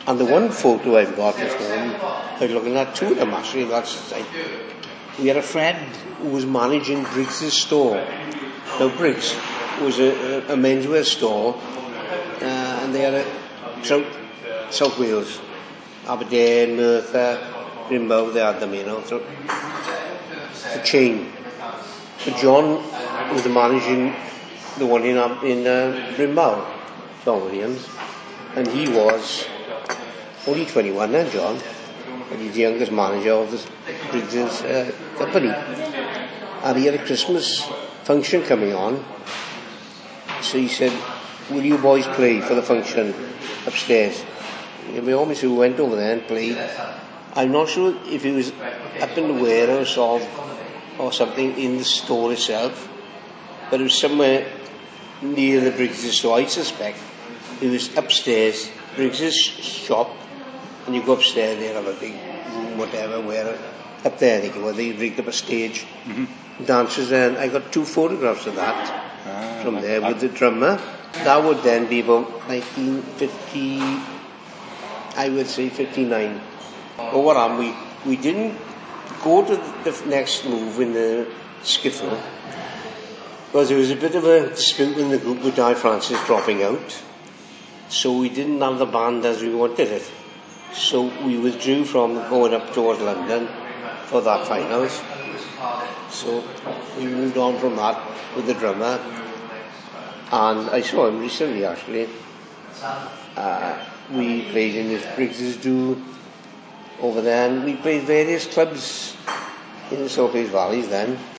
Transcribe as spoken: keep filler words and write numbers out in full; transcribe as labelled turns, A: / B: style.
A: And the one photo I've got at home, I was looking at two of them actually last night. We had a friend who was managing Briggs' store. Now Briggs was a, a, a menswear store, uh, and they had a South, South Wales, Aberdeen, Merthyr, Grimbow, they had them, you know, so the chain. So John was the managing the one in in uh, Grimbow, John Williams, and he was only twenty-one then, John, and he's the youngest manager of the Briggs' uh, company. And he had a Christmas function coming on, so he said, "Will you boys play for the function upstairs?" And we almost went over there and played. I'm not sure if it was up in the warehouse or, or something in the store itself, but it was somewhere near the Briggs' store, I suspect. It was upstairs, Briggs' shop, and you go upstairs, they have a big room, whatever, where up there, they, where they rigged up a stage, mm-hmm. dancers there, and I got two photographs of that ah, from there with the drummer. That would then be about nineteen fifty, I would say fifty-nine. Over on, we, we didn't go to the next move in the skiffle, because there was a bit of a dispute in the group with Di Francis dropping out, so we didn't have the band as we wanted it. So we withdrew from going up towards London for that finals. So we moved on from that with the drummer, and I saw him recently actually. Uh, we played in this Briggs' do over there, and we played various clubs in the South Wales Valleys then.